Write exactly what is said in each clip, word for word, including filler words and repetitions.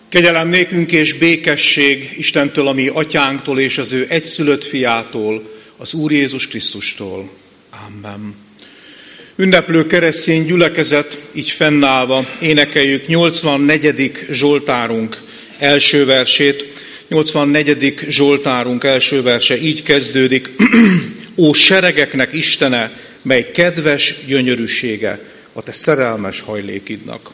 Kegyelem nékünk és békesség Istentől, a mi atyánktól és az ő egyszülött fiától, az Úr Jézus Krisztustól. Amen. Ünneplő keresztény gyülekezet, így fennállva énekeljük nyolcvannegyedik Zsoltárunk első versét. nyolcvannegyedik Zsoltárunk első verse így kezdődik. Ó seregeknek Istene, mely kedves gyönyörűsége a te szerelmes hajlékidnak.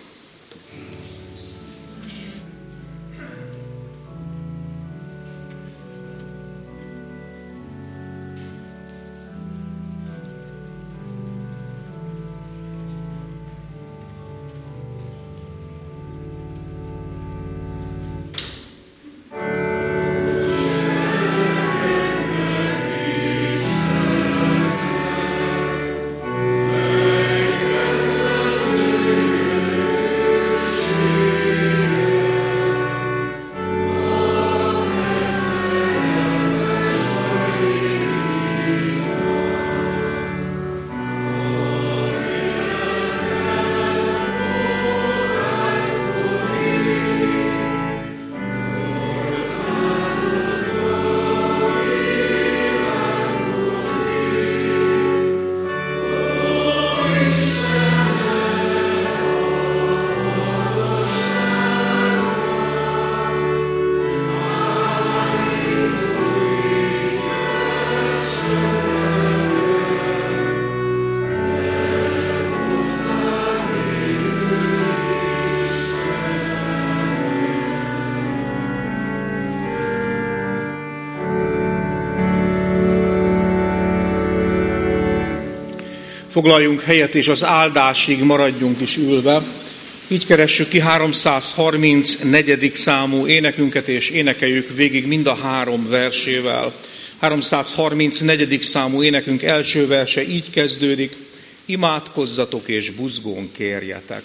Foglaljunk helyet, és az áldásig maradjunk is ülve. Így keressük ki háromszázharmincnegyedik számú énekünket, és énekeljük végig mind a három versével. háromszázharmincnegyedik számú énekünk első verse így kezdődik. Imádkozzatok és buzgón kérjetek.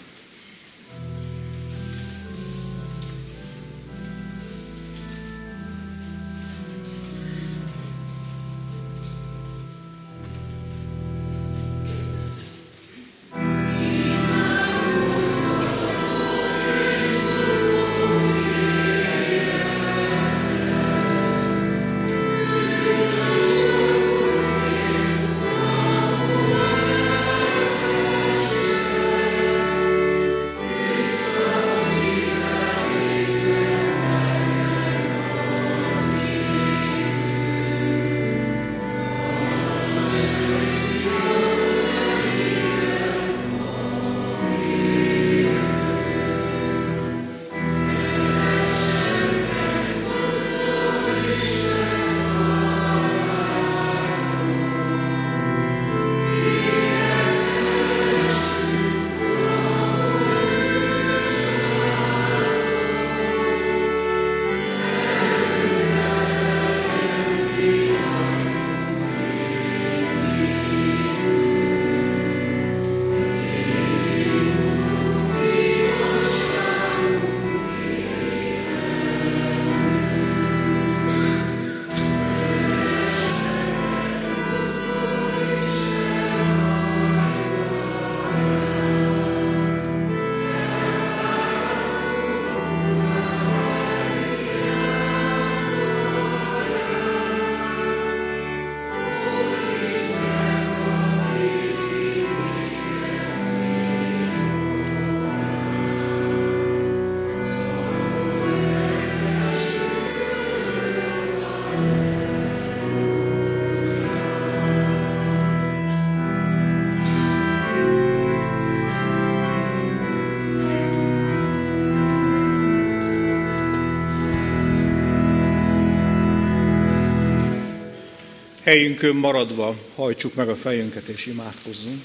Helyünkön maradva hajtsuk meg a fejünket és imádkozzunk.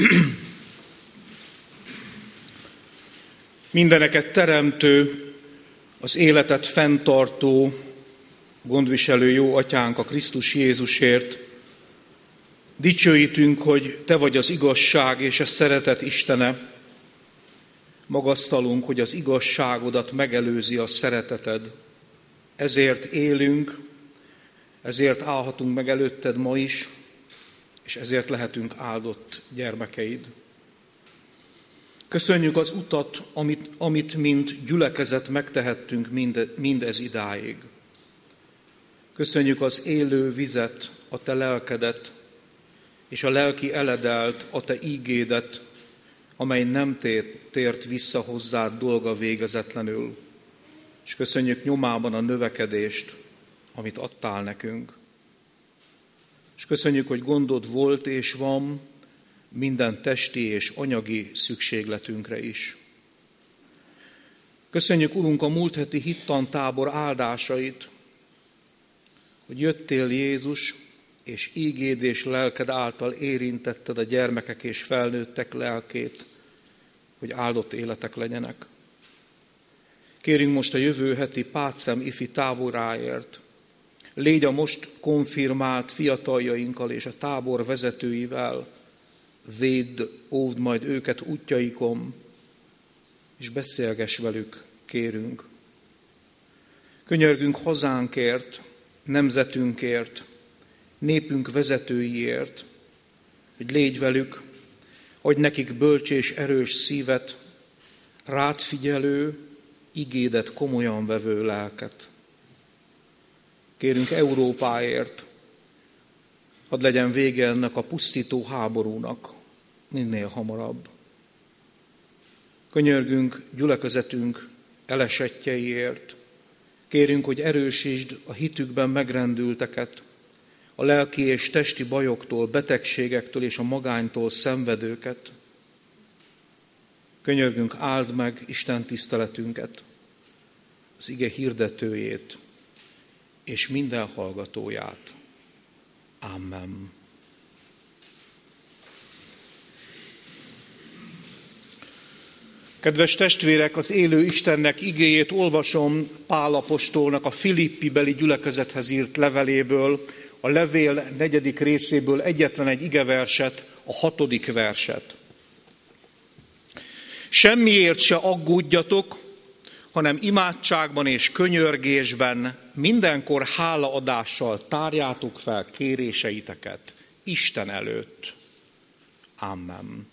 Mindeneket teremtő, az életet fenntartó, gondviselő jó atyánk a Krisztus Jézusért, dicsőítünk, hogy te vagy az igazság és a szeretet Istene. Magasztalunk, hogy az igazságodat megelőzi a szereteted. Ezért élünk, ezért állhatunk meg előtted ma is, és ezért lehetünk áldott gyermekeid. Köszönjük az utat, amit, amit mint gyülekezet megtehettünk mind, mindez idáig. Köszönjük az élő vizet, a te lelkedet, és a lelki eledelt, a te ígédet, amely nem tért, tért vissza hozzád dolga végezetlenül. És köszönjük nyomában a növekedést, amit adtál nekünk. És köszönjük, hogy gondod volt és van minden testi és anyagi szükségletünkre is. Köszönjük, Urunk, a múlt heti hittantábor áldásait, hogy jöttél, Jézus, és ígéd és lelked által érintetted a gyermekek és felnőttek lelkét, hogy áldott életek legyenek. Kérünk most a jövő heti Pátzem ifi táboráért. Légy a most konfirmált fiataljainkkal és a tábor vezetőivel, védd, óvd majd őket útjaikon, és beszélgess velük, kérünk. Könyörgünk hazánkért, nemzetünkért, népünk vezetőiért, hogy légy velük, adj nekik bölcs és erős szívet, rád figyelő, igédet komolyan vevő lelket. Kérünk Európáért, hadd legyen vége ennek a pusztító háborúnak minél hamarabb. Könyörgünk gyülekezetünk elesettjeiért, kérünk, hogy erősítsd a hitükben megrendülteket, a lelki és testi bajoktól, betegségektől és a magánytól szenvedőket. Könyörgünk, áld meg Isten tiszteletünket, az ige hirdetőjét és minden hallgatóját. Amen. Kedves testvérek, az élő Istennek igéjét olvasom Pál apostolnak a Filippi beli gyülekezethez írt leveléből, a levél negyedik részéből egyetlen egy igeverset, a hatodik verset. Semmiért se aggódjatok, hanem imádságban és könyörgésben mindenkor hálaadással tárjátok fel kéréseiteket Isten előtt. Amen.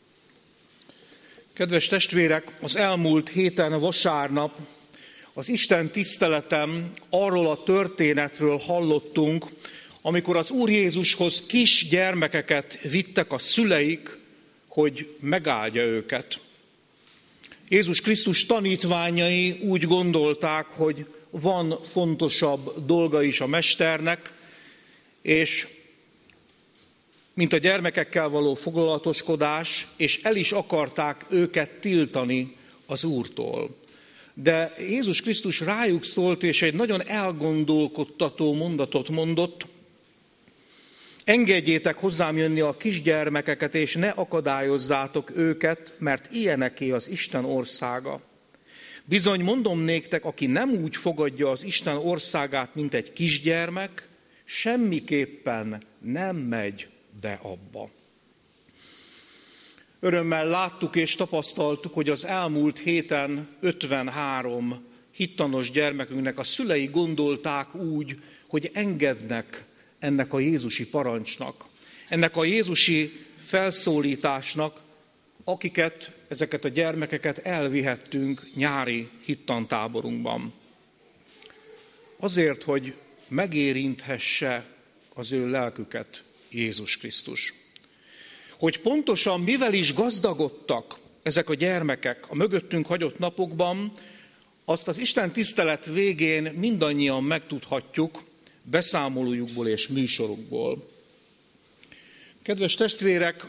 Kedves testvérek, az elmúlt héten vasárnap az Isten tiszteletem arról a történetről hallottunk, amikor az Úr Jézushoz kis gyermekeket vittek a szüleik, hogy megáldja őket. Jézus Krisztus tanítványai úgy gondolták, hogy van fontosabb dolga is a mesternek, és mint a gyermekekkel való foglalatoskodás, és el is akarták őket tiltani az Úrtól. De Jézus Krisztus rájuk szólt, és egy nagyon elgondolkodtató mondatot mondott: engedjétek hozzám jönni a kisgyermekeket, és ne akadályozzátok őket, mert ilyeneké az Isten országa. Bizony mondom néktek, aki nem úgy fogadja az Isten országát, mint egy kisgyermek, semmiképpen nem megy be abba. Örömmel láttuk és tapasztaltuk, hogy az elmúlt héten ötvenhárom hittanos gyermekünknek a szülei gondolták úgy, hogy engednek ennek a jézusi parancsnak, ennek a jézusi felszólításnak, akiket, ezeket a gyermekeket elvihettünk nyári hittantáborunkban. Azért, hogy megérinthesse az ő lelküket Jézus Krisztus. Hogy pontosan mivel is gazdagodtak ezek a gyermekek a mögöttünk hagyott napokban, azt az Isten tisztelet végén mindannyian megtudhatjuk beszámolójukból és műsorukból. Kedves testvérek,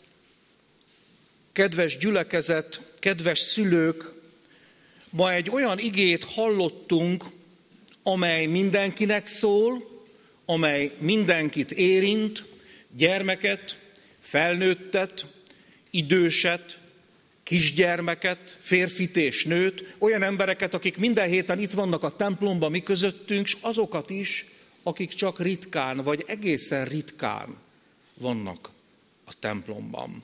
kedves gyülekezet, kedves szülők, ma egy olyan igét hallottunk, amely mindenkinek szól, amely mindenkit érint, gyermeket, felnőttet, időset, kisgyermeket, férfit és nőt, olyan embereket, akik minden héten itt vannak a templomban mi közöttünk, és azokat is, akik csak ritkán, vagy egészen ritkán vannak a templomban.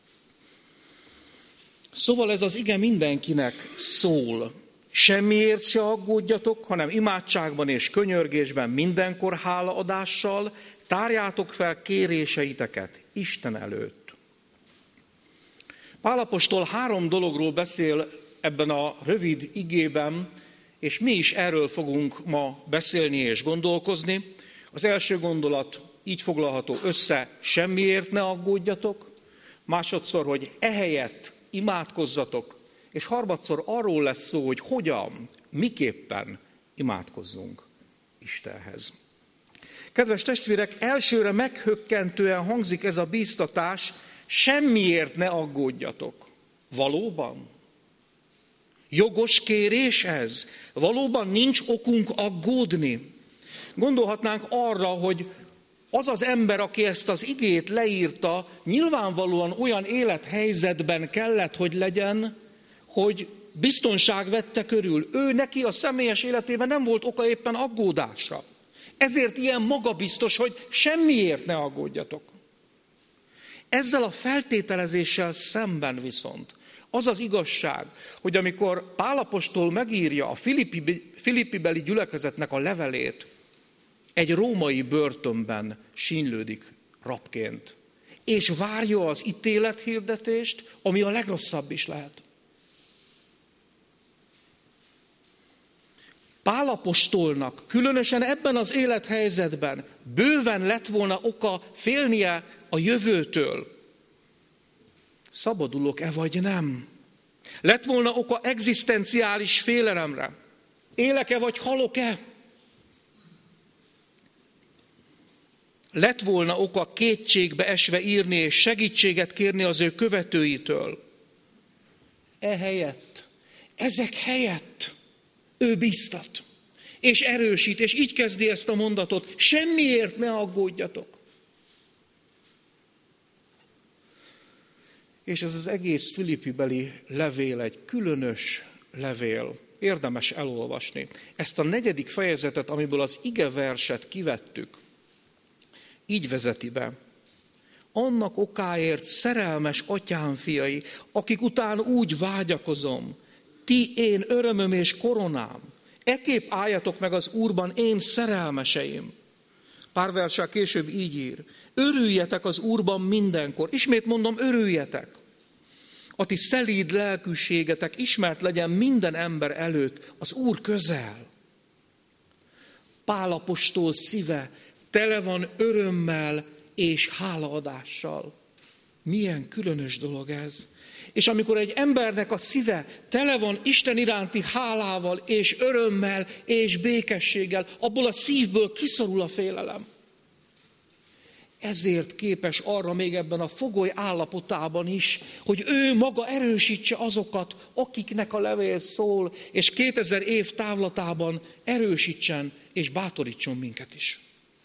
Szóval ez az ige mindenkinek szól. Semmiért se aggódjatok, hanem imádságban és könyörgésben mindenkor hálaadással tárjátok fel kéréseiteket Isten előtt. Pál apostol három dologról beszél ebben a rövid igében, és mi is erről fogunk ma beszélni és gondolkozni. Az első gondolat így foglalható össze, semmiért ne aggódjatok. Másodszor, hogy ehelyett imádkozzatok. És harmadszor arról lesz szó, hogy hogyan, miképpen imádkozzunk Istenhez. Kedves testvérek, elsőre meghökkentően hangzik ez a bíztatás, semmiért ne aggódjatok. Valóban? Jogos kérés ez? Valóban nincs okunk aggódni? Gondolhatnánk arra, hogy az az ember, aki ezt az igét leírta, nyilvánvalóan olyan élethelyzetben kellett, hogy legyen, hogy biztonság vette körül. Ő neki a személyes életében nem volt oka éppen aggódásra. Ezért ilyen magabiztos, hogy semmiért ne aggódjatok. Ezzel a feltételezéssel szemben viszont az az igazság, hogy amikor Pál apostol megírja a Filippi, Filippibeli gyülekezetnek a levelét, egy római börtönben sínylődik rabként, és várja az ítélethirdetést, ami a legrosszabb is lehet. Pál apostolnak különösen ebben az élethelyzetben bőven lett volna oka félnie a jövőtől. Szabadulok-e vagy nem? Lett volna oka egzisztenciális félelemre. Élek-e vagy halok-e? Lett volna oka kétségbe esve írni és segítséget kérni az ő követőitől. Ehelyett, ezek helyett ő bíztat, és erősít, és így kezdi ezt a mondatot, semmiért ne aggódjatok. És ez az egész Filippibeli levél egy különös levél, érdemes elolvasni. Ezt a negyedik fejezetet, amiből az igeverset kivettük, így vezeti be. Annak okáért, szerelmes atyám fiai, akik után úgy vágyakozom, ti én örömöm és koronám, ekképp álljatok meg az Úrban, én szerelmeseim. Pár verssel később így ír. Örüljetek az Úrban mindenkor. Ismét mondom, örüljetek. A ti szelíd lelkűségetek ismert legyen minden ember előtt, az Úr közel. Pál apostol szíve tele van örömmel és hálaadással. Milyen különös dolog ez. És amikor egy embernek a szíve tele van Isten iránti hálával és örömmel és békességgel, abból a szívből kiszorul a félelem. Ezért képes arra még ebben a fogoly állapotában is, hogy ő maga erősítse azokat, akiknek a levél szól, és kétezer év távlatában erősítsen és bátorítson minket is.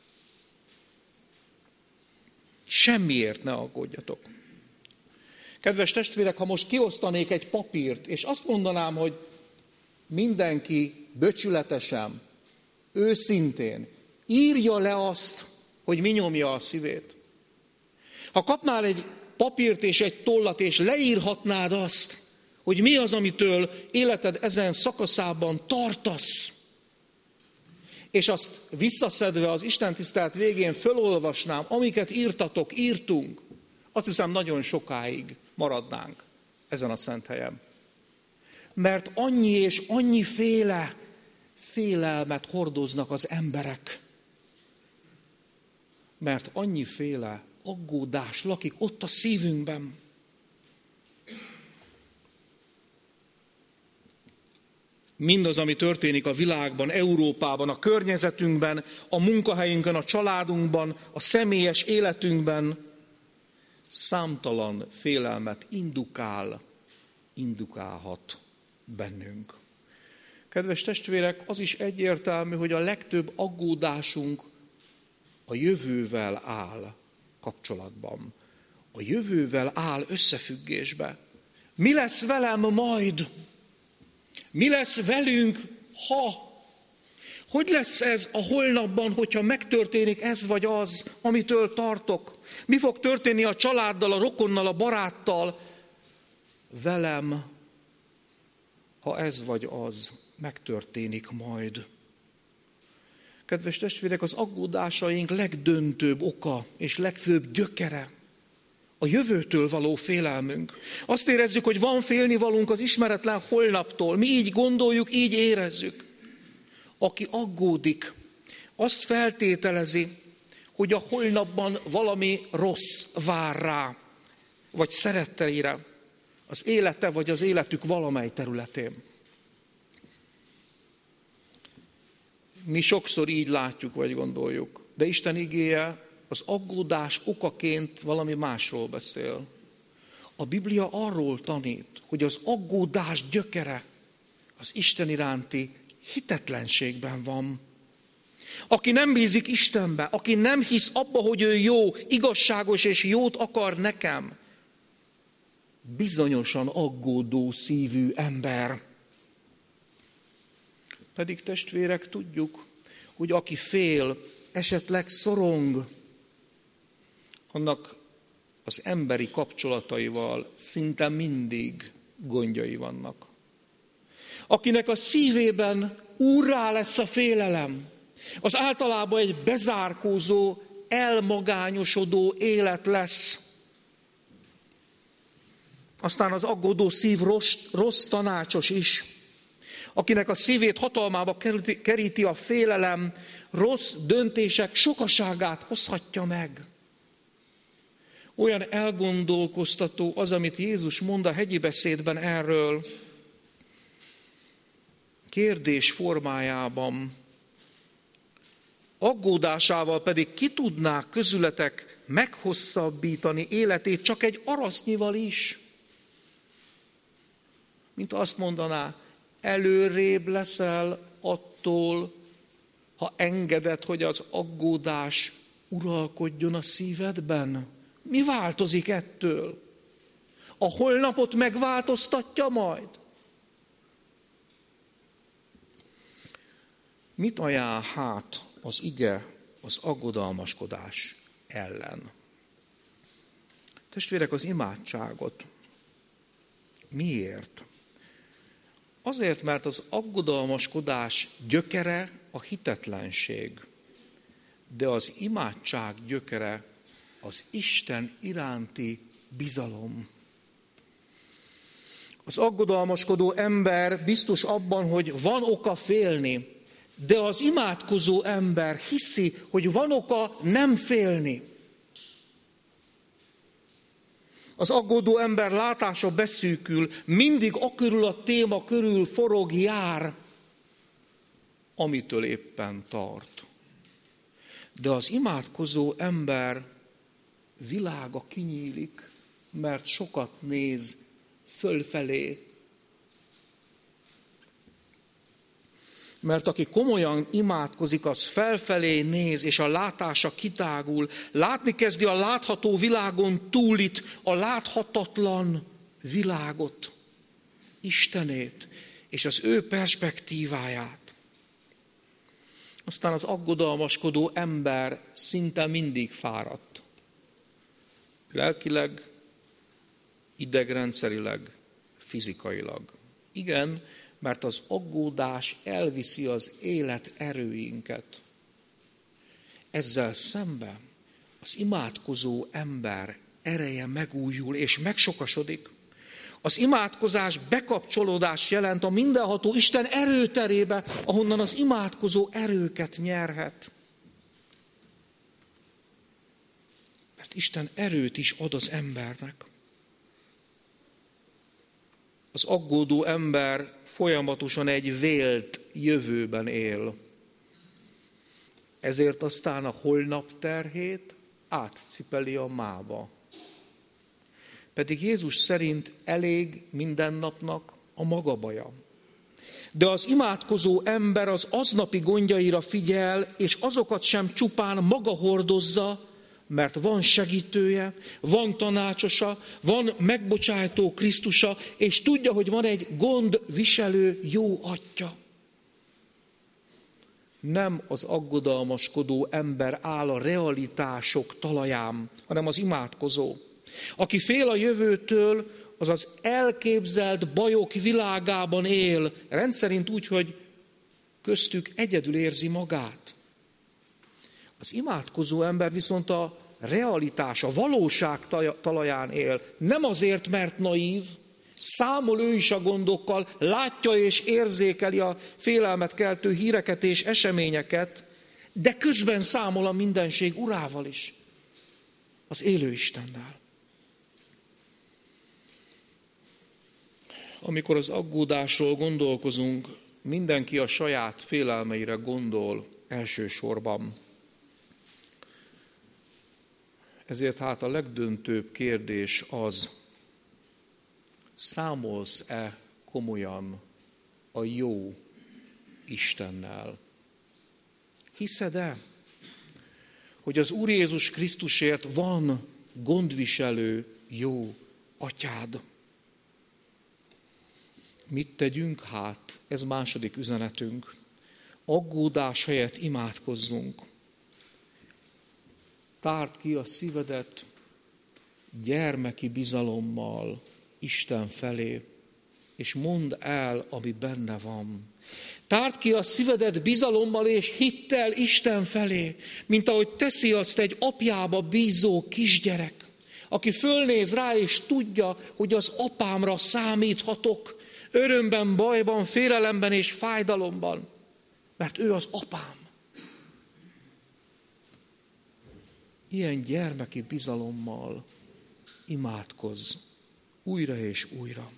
Semmiért ne aggódjatok. Kedves testvérek, ha most kiosztanék egy papírt, és azt mondanám, hogy mindenki becsületesen, őszintén írja le azt, hogy mi nyomja a szívét. Ha kapnál egy papírt és egy tollat, és leírhatnád azt, hogy mi az, amitől életed ezen szakaszában tartasz, és azt visszaszedve az istentisztelet végén fölolvasnám, amiket írtatok, írtunk, azt hiszem nagyon sokáig maradnánk ezen a szent helyen. Mert annyi és annyi féle félelmet hordoznak az emberek. Mert annyiféle aggódás lakik ott a szívünkben. Mindaz, ami történik a világban, Európában, a környezetünkben, a munkahelyünkön, a családunkban, a személyes életünkben számtalan félelmet indukál, indukálhat bennünk. Kedves testvérek, az is egyértelmű, hogy a legtöbb aggódásunk a jövővel áll kapcsolatban. A jövővel áll összefüggésbe. Mi lesz velem majd? Mi lesz velünk, ha? Hogy lesz ez a holnapban, hogyha megtörténik ez vagy az, amitől tartok? Mi fog történni a családdal, a rokonnal, a baráttal? Velem, ha ez vagy az megtörténik majd. Kedves testvérek, az aggódásaink legdöntőbb oka és legfőbb gyökere A jövőtől való félelmünk. Azt érezzük, hogy van félnivalónk az ismeretlen holnaptól. Mi így gondoljuk, így érezzük. Aki aggódik, azt feltételezi, hogy a holnapban valami rossz vár rá, vagy szeretteire, az élete vagy az életük valamely területén. Mi sokszor így látjuk, vagy gondoljuk, de Isten igéje az aggódás okaként valami másról beszél. A Biblia arról tanít, hogy az aggódás gyökere az Isten iránti hitetlenségben van. Aki nem bízik Istenbe, aki nem hisz abba, hogy ő jó, igazságos és jót akar nekem, bizonyosan aggódó szívű ember. Pedig testvérek, tudjuk, hogy aki fél, esetleg szorong, annak az emberi kapcsolataival szinte mindig gondjai vannak. Akinek a szívében úrrá lesz a félelem, az általában egy bezárkózó, elmagányosodó élet lesz. Aztán az aggódó szív rossz, rossz tanácsos is. Akinek a szívét hatalmába keríti a félelem, rossz döntések sokaságát hozhatja meg. Olyan elgondolkoztató az, amit Jézus mond a hegyi beszédben erről. Kérdés formájában. Aggódásával pedig ki tudná közületek meghosszabbítani életét csak egy arasznyival is. Mint azt mondaná, előrébb leszel attól, ha engeded, hogy az aggódás uralkodjon a szívedben. Mi változik ettől? A holnapot megváltoztatja majd? Mit ajánl hát az ige az aggodalmaskodás ellen? Testvérek, az imádságot. Miért? Azért, mert az aggodalmaskodás gyökere a hitetlenség, de az imádság gyökere az Isten iránti bizalom. Az aggodalmaskodó ember biztos abban, hogy van oka félni, de az imádkozó ember hiszi, hogy van oka nem félni. Az aggódó ember látása beszűkül, mindig akörül a téma körül forog, jár, amitől éppen tart. De az imádkozó ember világa kinyílik, mert sokat néz fölfelé. Mert aki komolyan imádkozik, az felfelé néz, és a látása kitágul. Látni kezdi a látható világon túlit, a láthatatlan világot, Istenét, és az ő perspektíváját. Aztán az aggodalmaskodó ember szinte mindig fáradt. Lelkileg, idegrendszerileg, fizikailag. Igen, mert az aggódás elviszi az élet erőinket. Ezzel szemben az imádkozó ember ereje megújul és megsokasodik. Az imádkozás bekapcsolódás jelent a mindenható Isten erőterébe, ahonnan az imádkozó erőket nyerhet. Mert Isten erőt is ad az embernek. Az aggódó ember folyamatosan egy vélt jövőben él. Ezért aztán a holnap terhét átcipeli a mába. Pedig Jézus szerint elég mindennapnak a maga baja. De az imádkozó ember az aznapi gondjaira figyel, és azokat sem csupán maga hordozza, mert van segítője, van tanácsosa, van megbocsájtó Krisztusa, és tudja, hogy van egy gondviselő jó atya. Nem az aggodalmaskodó ember áll a realitások talaján, hanem az imádkozó. Aki fél a jövőtől, az az elképzelt bajok világában él, rendszerint úgy, hogy köztük egyedül érzi magát. Az imádkozó ember viszont a realitás, a valóság talaján él. Nem azért, mert naív, számol ő is a gondokkal, látja és érzékeli a félelmet keltő híreket és eseményeket, de közben számol a mindenség urával is, az élő Istennel. Amikor az aggódásról gondolkozunk, mindenki a saját félelmeire gondol elsősorban. Ezért hát a legdöntőbb kérdés az, számolsz-e komolyan a jó Istennel? Hiszed-e, hogy az Úr Jézus Krisztusért van gondviselő jó atyád? Mit tegyünk hát? Ez második üzenetünk. Aggódás helyett imádkozzunk. Tárd ki a szívedet gyermeki bizalommal Isten felé, és mondd el, ami benne van. Tárd ki a szívedet bizalommal és hittel Isten felé, mint ahogy teszi azt egy apjába bízó kisgyerek, aki fölnéz rá és tudja, hogy az apámra számíthatok, örömben, bajban, félelemben és fájdalomban, mert ő az apám. Ilyen gyermeki bizalommal imádkozz újra és újra.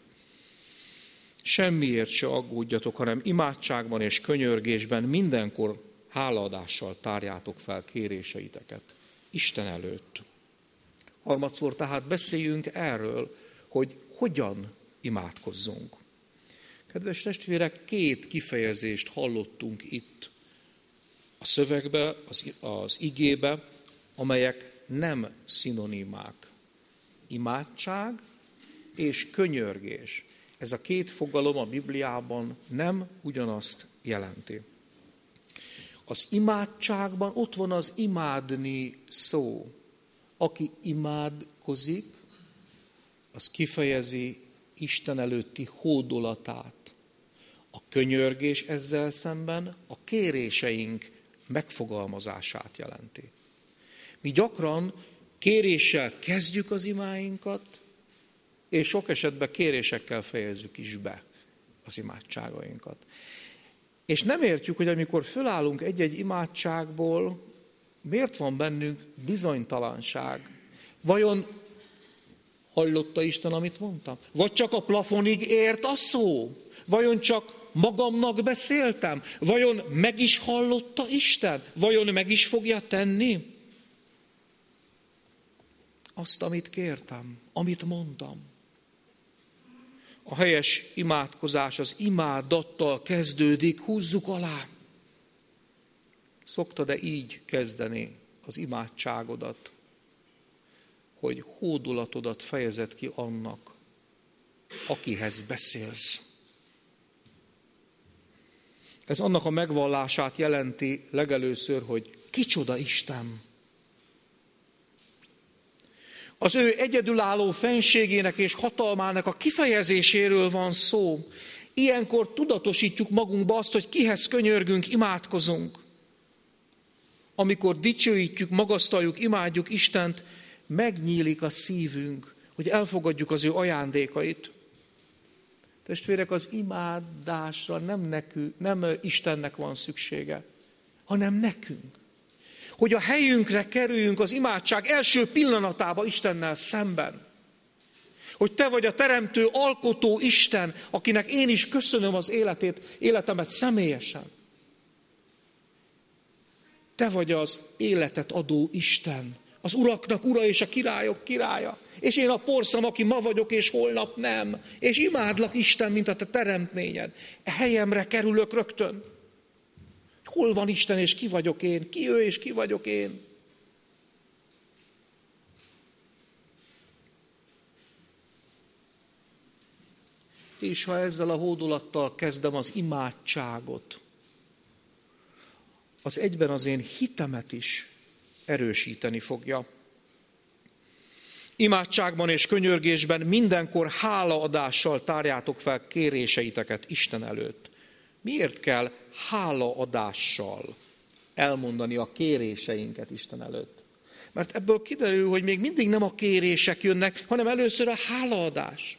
Semmiért se aggódjatok, hanem imádságban és könyörgésben mindenkor hálaadással tárjátok fel kéréseiteket Isten előtt. Harmadszor tehát beszéljünk erről, hogy hogyan imádkozzunk. Kedves testvérek, két kifejezést hallottunk itt a szövegbe, az, az igébe, amelyek nem szinonimák. Imádság és könyörgés. Ez a két fogalom a Bibliában nem ugyanazt jelenti. Az imádságban ott van az imádni szó. Aki imádkozik, az kifejezi Isten előtti hódolatát. A könyörgés ezzel szemben a kéréseink megfogalmazását jelenti. Mi gyakran kéréssel kezdjük az imáinkat, és sok esetben kérésekkel fejezzük is be az imádságainkat. És nem értjük, hogy amikor fölállunk egy-egy imádságból, miért van bennünk bizonytalanság? Vajon hallotta Isten, amit mondtam? Vagy csak a plafonig ért a szó? Vajon csak magamnak beszéltem? Vajon meg is hallotta Isten? Vajon meg is fogja tenni azt, amit kértem, amit mondtam? A helyes imádkozás az imádattal kezdődik, húzzuk alá. Szoktad-e így kezdeni az imádságodat, hogy hódolatodat fejezed ki annak, akihez beszélsz? Ez annak a megvallását jelenti legelőször, hogy kicsoda Isten. Az ő egyedülálló fenségének és hatalmának a kifejezéséről van szó. Ilyenkor tudatosítjuk magunkba azt, hogy kihez könyörgünk, imádkozunk. Amikor dicsőítjük, magasztaljuk, imádjuk Istent, megnyílik a szívünk, hogy elfogadjuk az ő ajándékait. Testvérek, az imádásra nem, nekünk, nem Istennek van szüksége, hanem nekünk. Hogy a helyünkre kerüljünk az imádság első pillanatába Istennel szemben. Hogy te vagy a teremtő, alkotó Isten, akinek én is köszönöm az életét, életemet személyesen. Te vagy az életet adó Isten, az uraknak ura és a királyok királya. És én a porszem, aki ma vagyok és holnap nem. És imádlak Isten, mint a te teremtményed. E helyemre kerülök rögtön. Hol van Isten és ki vagyok én? Ki ő és ki vagyok én? És ha ezzel a hódolattal kezdem az imádságot, az egyben az én hitemet is erősíteni fogja. Imádságban és könyörgésben mindenkor hálaadással tárjátok fel kéréseiteket Isten előtt. Miért kell hálaadással elmondani a kéréseinket Isten előtt? Mert ebből kiderül, hogy még mindig nem a kérések jönnek, hanem először a hálaadás.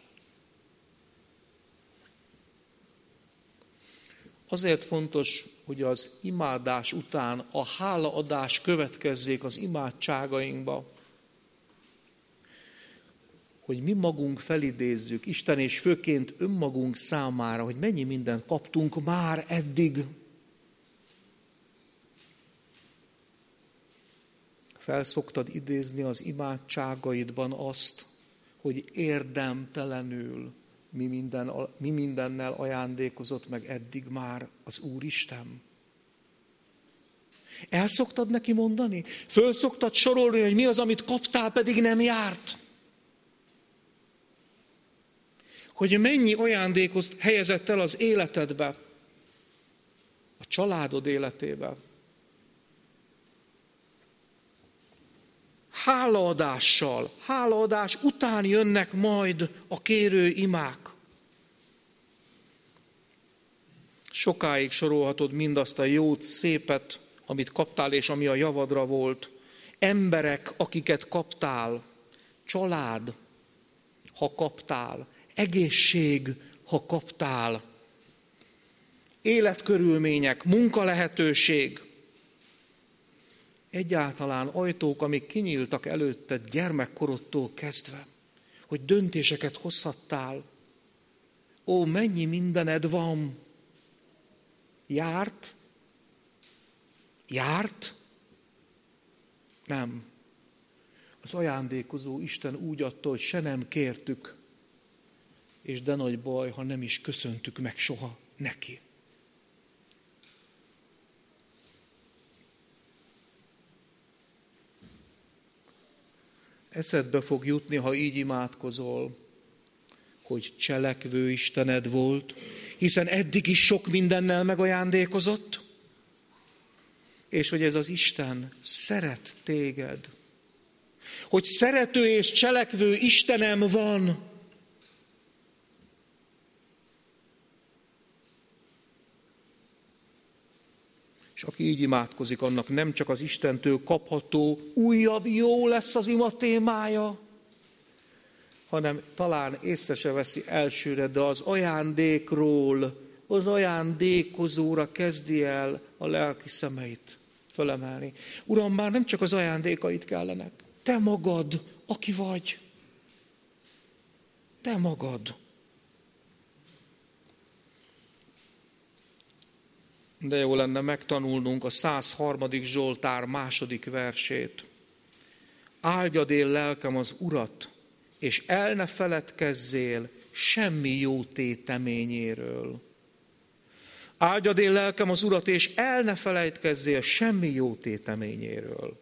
Azért fontos, hogy az imádás után a hálaadás következzék az imádságainkba, hogy mi magunk felidézzük Isten és főként önmagunk számára, hogy mennyi mindent kaptunk már eddig. Felszoktad idézni az imádságaidban azt, hogy érdemtelenül mi, minden, mi mindennel ajándékozott meg eddig már az Úristen. El szoktad neki mondani? Föl szoktad sorolni, hogy mi az, amit kaptál, pedig nem járt? Hogy mennyi ajándékot helyezett el az életedbe, a családod életébe. Hálaadással, hálaadás után jönnek majd a kérő imák. Sokáig sorolhatod mindazt a jót, szépet, amit kaptál, és ami a javadra volt. Emberek, akiket kaptál, család, ha kaptál, egészség, ha kaptál, életkörülmények, munkalehetőség, egyáltalán ajtók, amik kinyíltak előtted gyermekkorodtól kezdve, hogy döntéseket hozhattál. Ó, mennyi mindened van! Járt? Járt? Nem. Az ajándékozó Isten úgy adta, hogy se nem kértük, és de nagy baj, ha nem is köszöntük meg soha neki. Eszedbe fog jutni, ha így imádkozol, hogy cselekvő Istened volt, hiszen eddig is sok mindennel megajándékozott, és hogy ez az Isten szeret téged. Hogy szerető és cselekvő Istenem van. És aki így imádkozik, annak nem csak az Istentől kapható újabb jó lesz az ima témája, hanem talán észre se veszi elsőre, de az ajándékról, az ajándékozóra kezdi el a lelki szemeit fölemelni. Uram, már nem csak az ajándékait kellenek, te magad, aki vagy. Te magad. De jó lenne megtanulnunk a száz harmadik Zsoltár második versét. Áldjad én lelkem az Urat, és el ne feledkezzél semmi jó téteményéről. Áldjad én lelkem az Urat, és el ne felejtkezzél semmi jó téteményéről.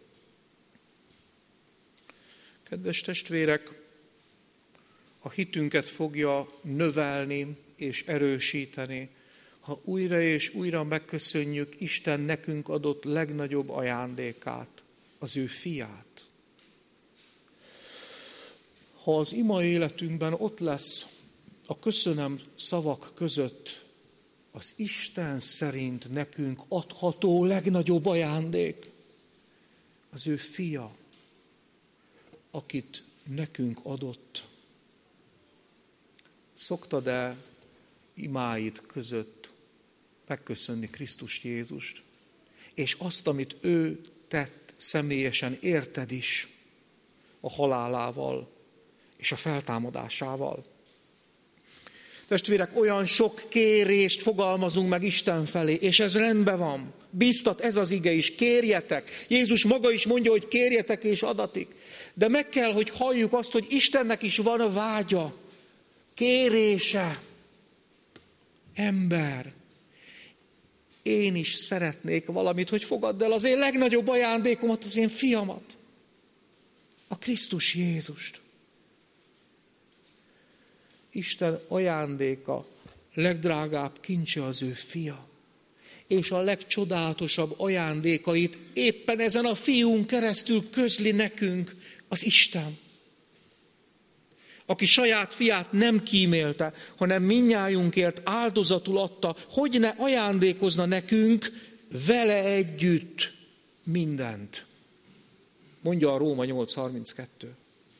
Kedves testvérek, a hitünket fogja növelni és erősíteni, ha újra és újra megköszönjük Isten nekünk adott legnagyobb ajándékát, az ő fiát. Ha az ima életünkben ott lesz a köszönöm szavak között az Isten szerint nekünk adható legnagyobb ajándék, az ő fia, akit nekünk adott. Szoktad-e imáid között megköszönni Krisztus Jézust, és azt, amit ő tett személyesen, érted is a halálával és a feltámadásával? Testvérek, olyan sok kérést fogalmazunk meg Isten felé, és ez rendben van. Biztat ez az ige is, kérjetek. Jézus maga is mondja, hogy kérjetek és adatik. De meg kell, hogy halljuk azt, hogy Istennek is van a vágya, kérése. Ember, én is szeretnék valamit, hogy fogadd el az én legnagyobb ajándékomat, az én fiamat, a Krisztus Jézust. Isten ajándéka, legdrágább kincse az ő fia. És a legcsodálatosabb ajándékait éppen ezen a fiún keresztül közli nekünk az Isten. Aki saját fiát nem kímélte, hanem mindnyájunkért áldozatul adta, hogy ne ajándékozna nekünk vele együtt mindent. Mondja a Róma nyolc harminckettő.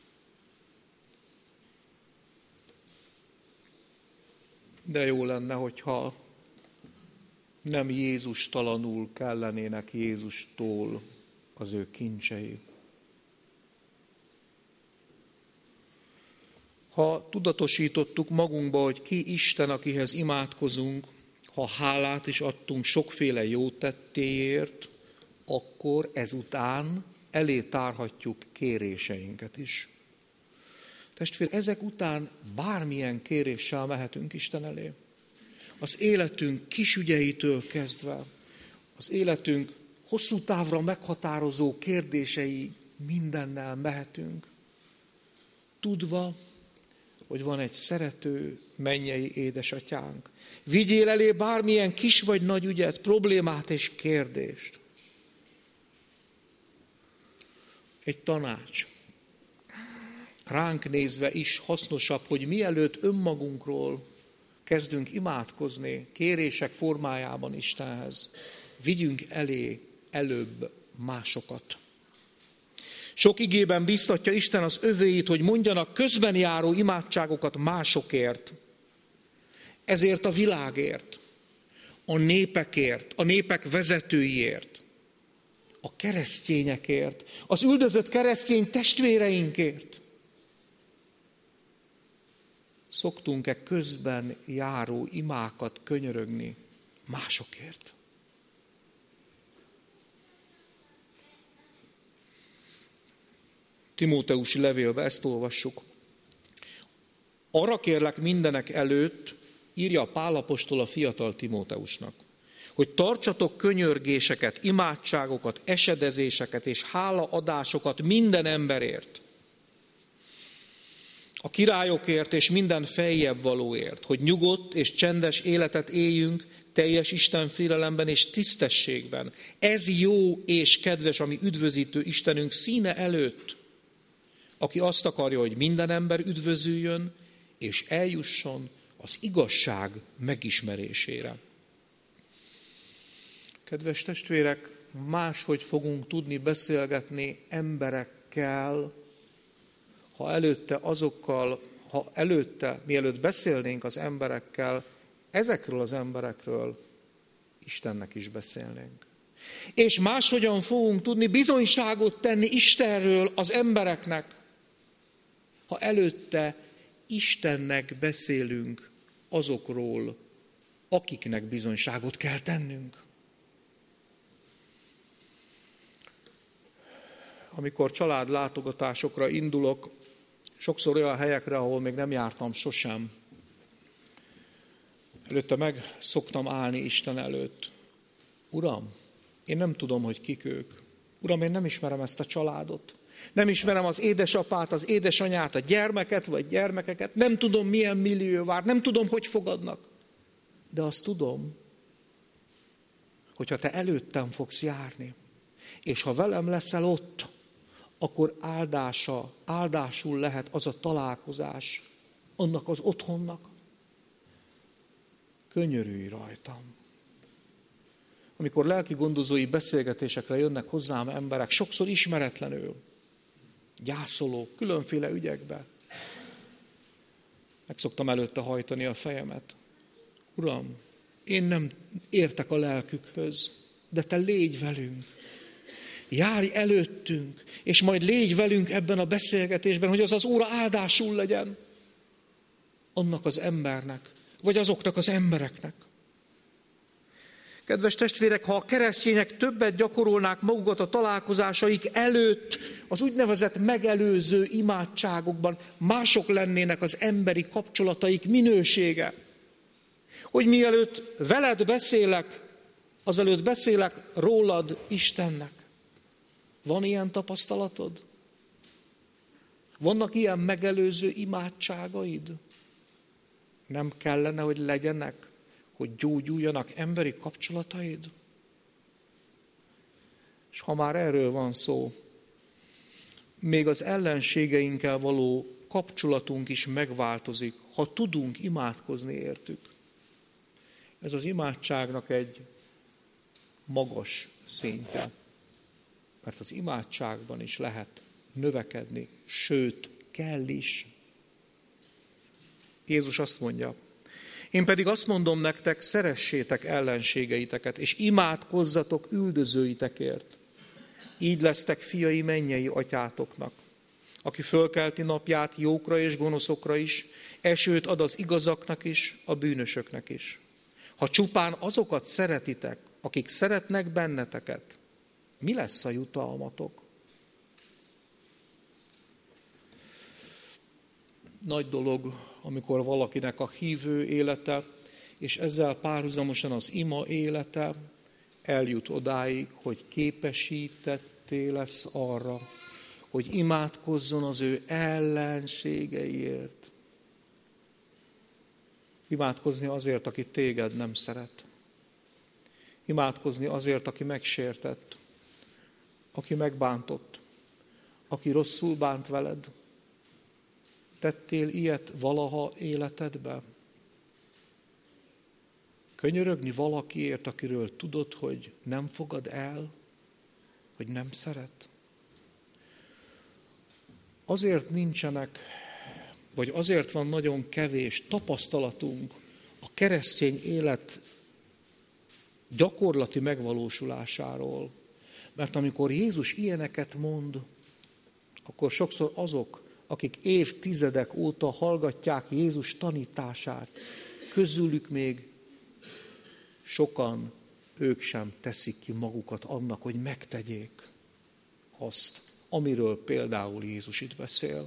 De jó lenne, hogyha nem Jézustalanul kellenének Jézustól az ő kincsei. Ha tudatosítottuk magunkba, hogy ki Isten, akihez imádkozunk, ha hálát is adtunk sokféle jó tettéért, akkor ezután elé tárhatjuk kéréseinket is. Testvér, ezek után bármilyen kéréssel mehetünk Isten elé. Az életünk kisügyeitől kezdve, az életünk hosszú távra meghatározó kérdései mindennel mehetünk, tudva, hogy van egy szerető mennyei édesatyánk. Vigyél elé bármilyen kis vagy nagy ügyet, problémát és kérdést. Egy tanács. Ránk nézve is hasznosabb, hogy mielőtt önmagunkról kezdünk imádkozni, kérések formájában Istenhez, vigyünk elé előbb másokat. Sok igében biztatja Isten az övéit, hogy mondjanak közben járó imádságokat másokért. Ezért a világért, a népekért, a népek vezetőiért, a keresztényekért, az üldözött keresztény testvéreinkért. Szoktunk-e közben járó imákat könyörögni másokért? Timóteusi levélben ezt olvassuk. Arra kérlek mindenek előtt, írja Pál apostol a fiatal Timóteusnak, hogy tartsatok könyörgéseket, imádságokat, esedezéseket és hálaadásokat minden emberért, a királyokért és minden feljebb valóért, hogy nyugodt és csendes életet éljünk, teljes Isten félelemben és tisztességben. Ez jó és kedves, ami üdvözítő Istenünk színe előtt, aki azt akarja, hogy minden ember üdvözüljön, és eljusson az igazság megismerésére. Kedves testvérek, máshogy fogunk tudni beszélgetni emberekkel, ha előtte azokkal, ha előtte, mielőtt beszélnénk az emberekkel, ezekről az emberekről Istennek is beszélnénk. És máshogyan fogunk tudni bizonyságot tenni Istenről az embereknek, ha előtte Istennek beszélünk azokról, akiknek bizonyságot kell tennünk. Amikor családlátogatásokra indulok, sokszor olyan helyekre, ahol még nem jártam sosem, előtte meg szoktam állni Isten előtt. Uram, én nem tudom, hogy kik ők. Uram, én nem ismerem ezt a családot. Nem ismerem az édesapát, az édesanyát, a gyermeket vagy gyermekeket. Nem tudom, milyen millió vár, nem tudom, hogy fogadnak. De azt tudom, hogyha te előttem fogsz járni, és ha velem leszel ott, akkor áldása, áldásul lehet az a találkozás annak az otthonnak. Könyörülj rajtam. Amikor lelki gondozói beszélgetésekre jönnek hozzám emberek, sokszor ismeretlenül, gyászolók, különféle ügyekbe, meg szoktam előtte hajtani a fejemet. Uram, én nem értek a lelkükhöz, de te légy velünk. Járj előttünk, és majd légy velünk ebben a beszélgetésben, hogy az az óra áldásul legyen annak az embernek, vagy azoknak az embereknek. Kedves testvérek, ha a keresztények többet gyakorolnák magukat a találkozásaik előtt, az úgynevezett megelőző imádságokban, mások lennének az emberi kapcsolataik minősége. Hogy mielőtt veled beszélek, azelőtt beszélek rólad Istennek. Van ilyen tapasztalatod? Vannak ilyen megelőző imádságaid? Nem kellene, hogy legyenek, hogy gyógyuljanak emberi kapcsolataid? És ha már erről van szó, még az ellenségeinkkel való kapcsolatunk is megváltozik, ha tudunk imádkozni értük. Ez az imádságnak egy magas szintje. Mert az imádságban is lehet növekedni, sőt, kell is. Jézus azt mondja, én pedig azt mondom nektek, szeressétek ellenségeiteket, és imádkozzatok üldözőitekért. Így lesztek fiai mennyei atyátoknak, aki fölkelti napját jókra és gonoszokra is, esőt ad az igazaknak is, a bűnösöknek is. Ha csupán azokat szeretitek, akik szeretnek benneteket, mi lesz a jutalmatok? Nagy dolog, amikor valakinek a hívő élete, és ezzel párhuzamosan az ima élete eljut odáig, hogy képesítetté lesz arra, hogy imádkozzon az ő ellenségeiért. Imádkozni azért, aki téged nem szeret. Imádkozni azért, aki megsértett, aki megbántott, aki rosszul bánt veled. Tettél ilyet valaha életedbe? Könyörögni valakiért, akiről tudod, hogy nem fogad el, hogy nem szeret? Azért nincsenek, vagy azért van nagyon kevés tapasztalatunk a keresztény élet gyakorlati megvalósulásáról. Mert amikor Jézus ilyeneket mond, akkor sokszor azok, akik évtizedek óta hallgatják Jézus tanítását, közülük még sokan, ők sem teszik ki magukat annak, hogy megtegyék azt, amiről például Jézus itt beszél.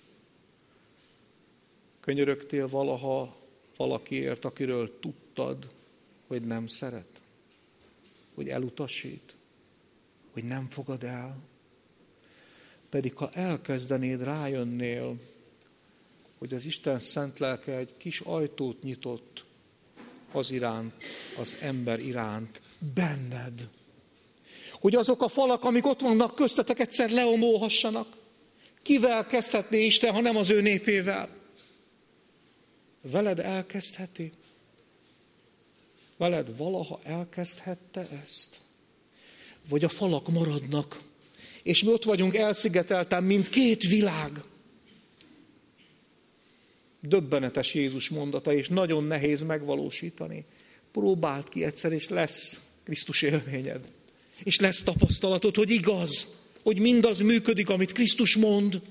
Könyörögtél valaha valakiért, akiről tudtad, hogy nem szeret, hogy elutasít, hogy nem fogad el? Pedig ha elkezdenéd, rájönnél, hogy az Isten szent lelke egy kis ajtót nyitott az iránt, az ember iránt, benned. Hogy azok a falak, amik ott vannak köztetek, egyszer leomolhassanak. Kivel kezdhetné Isten, ha nem az ő népével? Veled elkezdheti? Veled valaha elkezdhette ezt? Vagy a falak maradnak, és mi ott vagyunk elszigetelten, mint két világ. Döbbenetes Jézus mondata, és nagyon nehéz megvalósítani. Próbáld ki egyszer, és lesz Krisztus élményed. És lesz tapasztalatod, hogy igaz, hogy mindaz működik, amit Krisztus mond.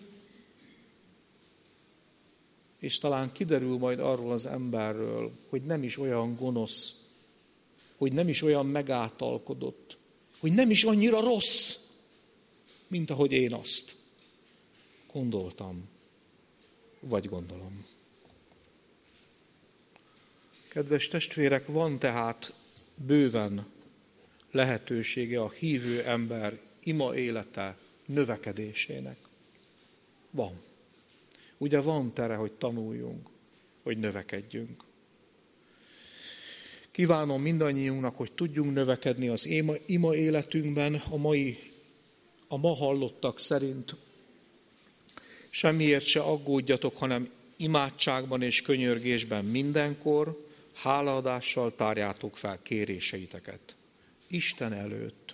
És talán kiderül majd arról az emberről, hogy nem is olyan gonosz, hogy nem is olyan megáltalkodott, hogy nem is annyira rossz, mint ahogy én azt gondoltam, vagy gondolom. Kedves testvérek, van tehát bőven lehetősége a hívő ember ima élete növekedésének. Van. Ugye van tere, hogy tanuljunk, hogy növekedjünk. Kívánom mindannyiunknak, hogy tudjunk növekedni az ima, ima életünkben, a mai, a ma hallottak szerint. Semmiért se aggódjatok, hanem imádságban és könyörgésben mindenkor, hálaadással tárjátok fel kéréseiteket Isten előtt.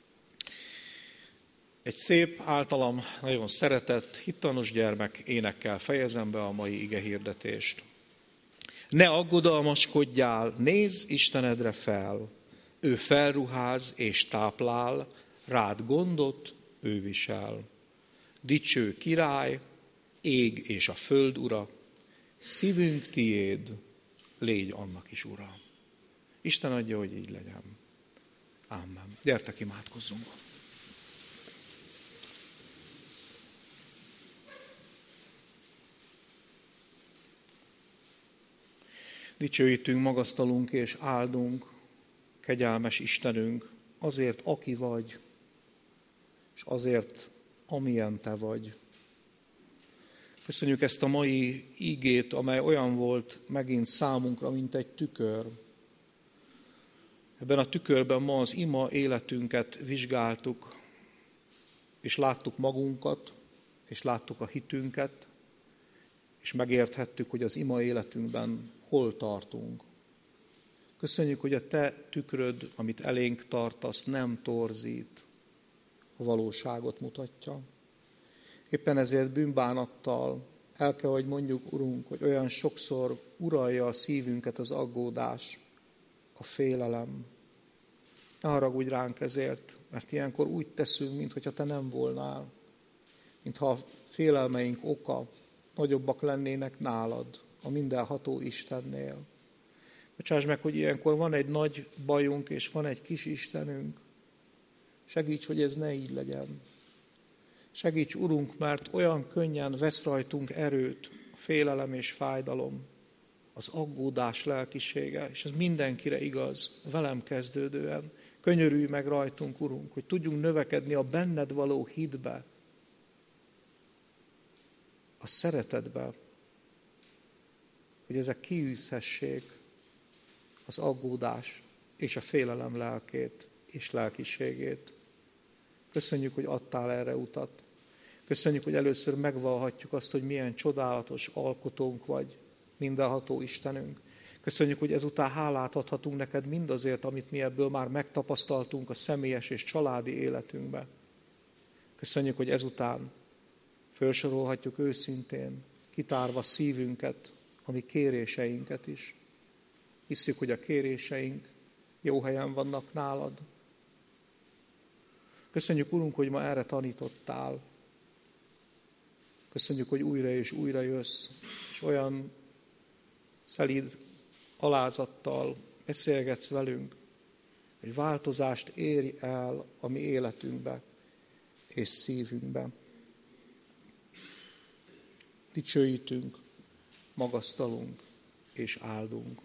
Egy szép, általam nagyon szeretett, hittanos gyermek énekkel fejezem be a mai igehirdetést. Ne aggodalmaskodjál, nézz Istenedre fel, ő felruház és táplál, rád gondot ő visel. Dicső király, ég és a föld ura, szívünk tiéd, légy annak is ura. Isten adja, hogy így legyen. Amen. Gyertek, imádkozzunk. Dicsőítünk, magasztalunk és áldunk, kegyelmes Istenünk, azért, aki vagy, és azért, amilyen te vagy. Köszönjük ezt a mai ígét, amely olyan volt megint számunkra, mint egy tükör. Ebben a tükörben ma az ima életünket vizsgáltuk, és láttuk magunkat, és láttuk a hitünket, és megérthettük, hogy az ima életünkben hol tartunk. Köszönjük, hogy a te tükröd, amit elénk tartasz, nem torzít, a valóságot mutatja. Éppen ezért bűnbánattal el kell, hogy mondjuk, Urunk, hogy olyan sokszor uralja a szívünket az aggódás, a félelem. Ne haragudj ránk ezért, mert ilyenkor úgy teszünk, mintha Te nem volnál, mintha a félelmeink oka nagyobbak lennének nálad, a mindenható Istennél. Bocsáss meg, hogy ilyenkor van egy nagy bajunk, és van egy kis Istenünk. Segíts, hogy ez ne így legyen. Segíts, Urunk, mert olyan könnyen vesz rajtunk erőt a félelem és fájdalom, az aggódás lelkisége, és ez mindenkire igaz, velem kezdődően. Könyörülj meg rajtunk, Urunk, hogy tudjunk növekedni a benned való hitbe, a szeretetbe, hogy ezek kiűzhessék az aggódás és a félelem lelkét és lelkiségét. Köszönjük, hogy adtál erre utat. Köszönjük, hogy először megvallhatjuk azt, hogy milyen csodálatos alkotónk vagy, mindenható Istenünk. Köszönjük, hogy ezután hálát adhatunk neked mindazért, amit mi ebből már megtapasztaltunk a személyes és családi életünkbe. Köszönjük, hogy ezután felsorolhatjuk őszintén, kitárva szívünket, a mi kéréseinket is. Hisszük, hogy a kéréseink jó helyen vannak nálad. Köszönjük, Urunk, hogy ma erre tanítottál. Köszönjük, hogy újra és újra jössz, és olyan szelíd alázattal beszélgetsz velünk, hogy változást érj el a mi életünkbe és szívünkbe. Dicsőítünk, magasztalunk és áldunk.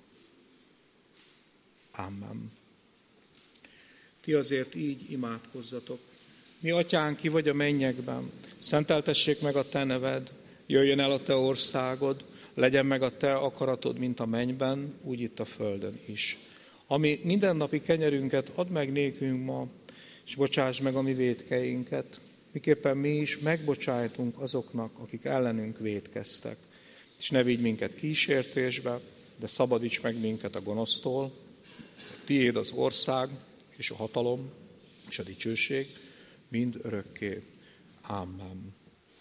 Amen. Ti azért így imádkozzatok. Mi atyánk, ki vagy a mennyekben, szenteltessék meg a te neved, jöjjön el a te országod, legyen meg a te akaratod, mint a mennyben, úgy itt a földön is. Ami mindennapi kenyerünket add meg nékünk ma, és bocsáss meg a mi vétkeinket, miképpen mi is megbocsájtunk azoknak, akik ellenünk vétkeztek. És ne vigy minket kísértésbe, de szabadíts meg minket a gonosztól. Tiéd az ország, és a hatalom, és a dicsőség, mind örökké. Amen.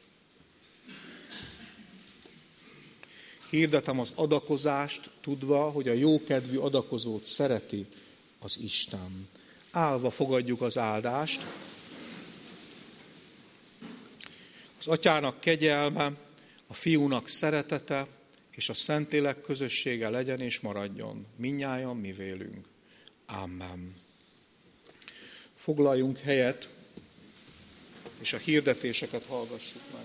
Hirdetem az adakozást, tudva, hogy a jókedvű adakozót szereti az Isten. Állva fogadjuk az áldást. Az Atyának kegyelme, a Fiúnak szeretete, és a Szentlélek közössége legyen és maradjon mindnyájan mi vélünk. Amen. Foglaljunk helyet, és a hirdetéseket hallgassuk meg.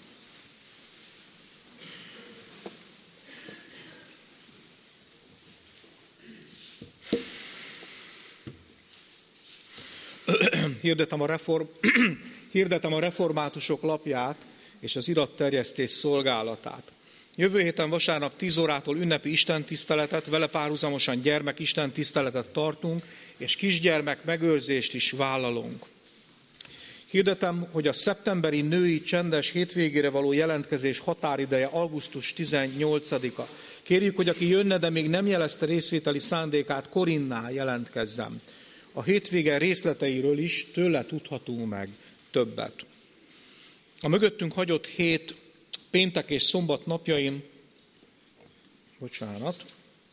Hirdetem a, reform, hirdetem a reformátusok lapját és az iratterjesztés szolgálatát. Jövő héten vasárnap tíz órától ünnepi istentiszteletet, vele párhuzamosan gyermek istentiszteletet tartunk, és kisgyermek megőrzést is vállalunk. Hirdetem, hogy a szeptemberi női csendes hétvégére való jelentkezés határideje augusztus tizennyolcadika. Kérjük, hogy aki jönne, de még nem jelezte részvételi szándékát, Korinnál jelentkezzem. A hétvége részleteiről is tőle tudhatunk meg többet. A mögöttünk hagyott hét péntek és szombat napjain, bocsánat,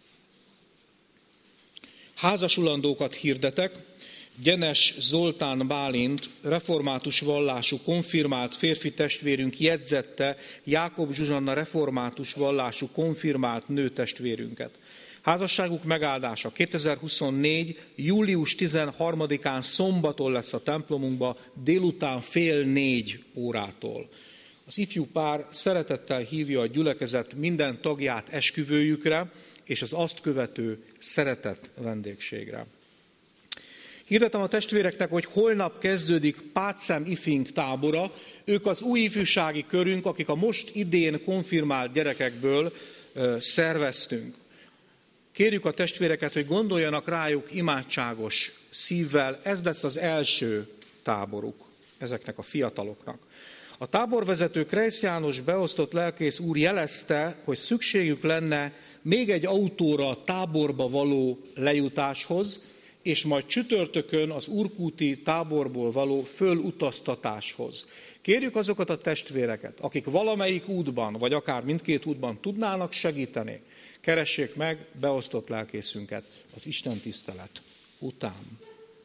házasulandókat hirdetek. Gyenes Zoltán Bálint, református vallású, konfirmált férfi testvérünk jegyzette Jákob Zsuzsanna református vallású, konfirmált nőtestvérünket. Házasságuk megáldása kétezer-huszonnégy. július tizenharmadikán szombaton lesz a templomunkba, délután fél négy órától. Az ifjú pár szeretettel hívja a gyülekezet minden tagját esküvőjükre és az azt követő szeretett vendégségre. Hirdetem a testvéreknek, hogy holnap kezdődik Pátszem Ifink tábora. Ők az új ifjúsági körünk, akik a most idén konfirmált gyerekekből ö, szerveztünk. Kérjük a testvéreket, hogy gondoljanak rájuk imádságos szívvel. Ez lesz az első táboruk ezeknek a fiataloknak. A táborvezető Krejsz János beosztott lelkész úr jelezte, hogy szükségük lenne még egy autóra a táborba való lejutáshoz, és majd csütörtökön az urkúti táborból való fölutaztatáshoz. Kérjük azokat a testvéreket, akik valamelyik útban, vagy akár mindkét útban tudnának segíteni, keressék meg beosztott lelkészünket az Isten tisztelet után.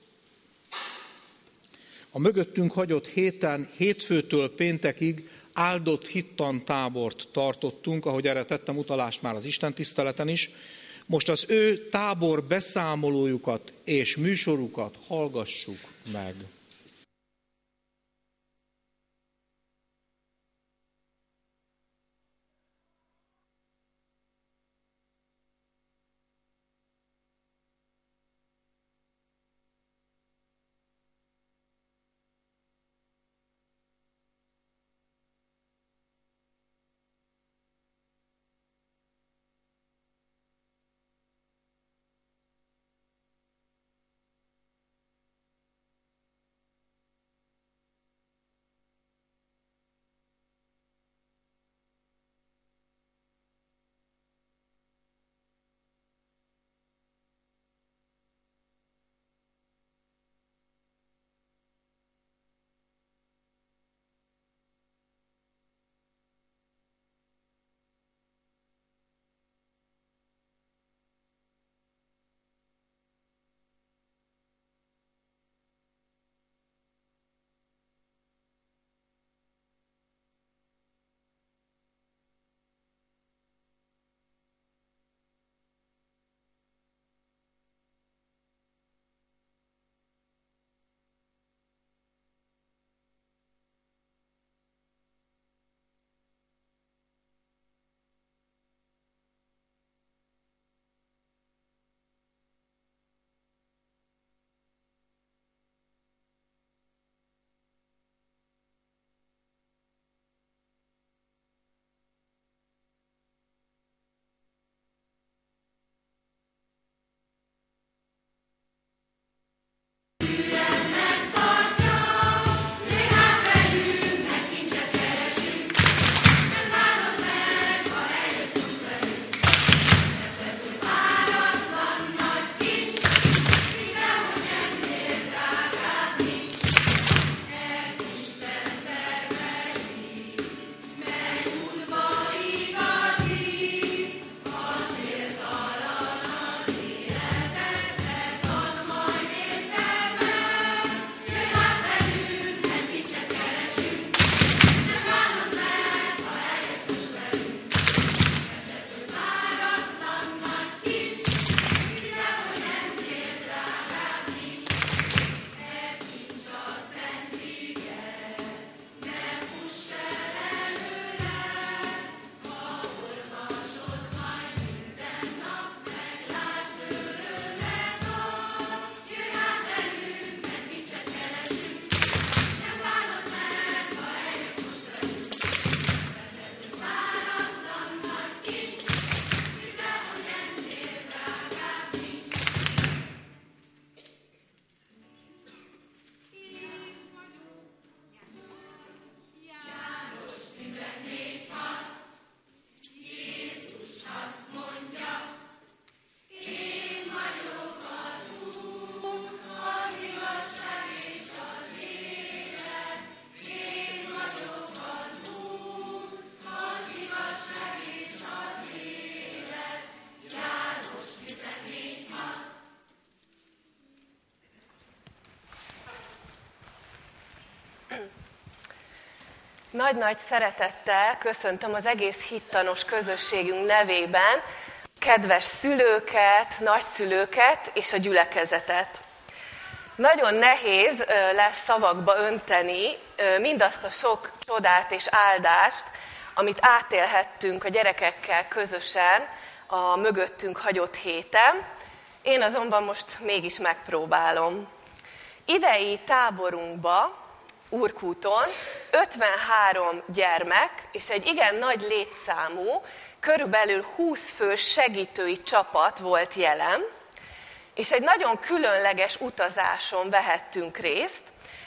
A mögöttünk hagyott héten, hétfőtől péntekig áldott hittan tábort tartottunk, ahogy erre tettem utalást már az Isten tiszteleten is. Most az ő tábor beszámolójukat és műsorukat hallgassuk meg. Nagy-nagy szeretettel köszöntöm az egész hittanos közösségünk nevében kedves szülőket, nagyszülőket és a gyülekezetet. Nagyon nehéz lesz szavakba önteni mindazt a sok csodát és áldást, amit átélhettünk a gyerekekkel közösen a mögöttünk hagyott héten. Én azonban most mégis megpróbálom. Idei táborunkba, Urkúton ötvenhárom gyermek és egy igen nagy létszámú, körülbelül húsz fős segítői csapat volt jelen, és egy nagyon különleges utazáson vehettünk részt,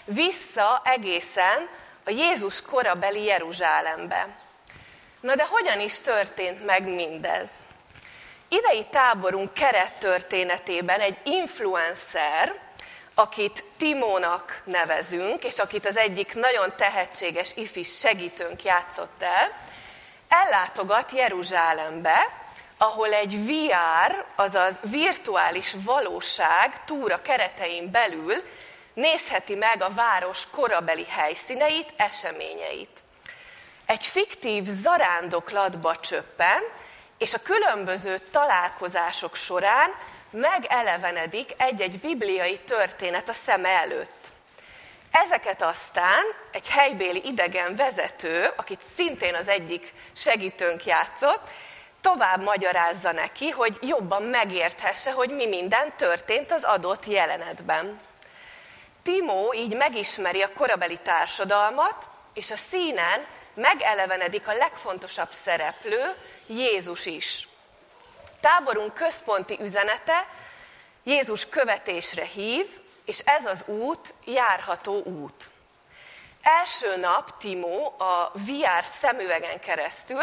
vissza egészen a Jézus korabeli Jeruzsálembe. Na de hogyan is történt meg mindez? idei táborunk kerettörténetében egy influencer, akit Timónak nevezünk, és akit az egyik nagyon tehetséges ifi segítőnk játszott el, ellátogat Jeruzsálembe, ahol egy vé er, azaz virtuális valóság túra keretein belül nézheti meg a város korabeli helyszíneit, eseményeit. Egy fiktív zarándoklatba csöppen, és a különböző találkozások során megelevenedik egy-egy bibliai történet a szeme előtt. Ezeket aztán egy helybéli idegen vezető, akit szintén az egyik segítőnk játszott, tovább magyarázza neki, hogy jobban megérthesse, hogy mi minden történt az adott jelenetben. Timó így megismeri a korabeli társadalmat, és a színen megelevenedik a legfontosabb szereplő, Jézus is. Táborunk központi üzenete Jézus követésre hív, és ez az út járható út. Első nap Timó a vé er szemüvegen keresztül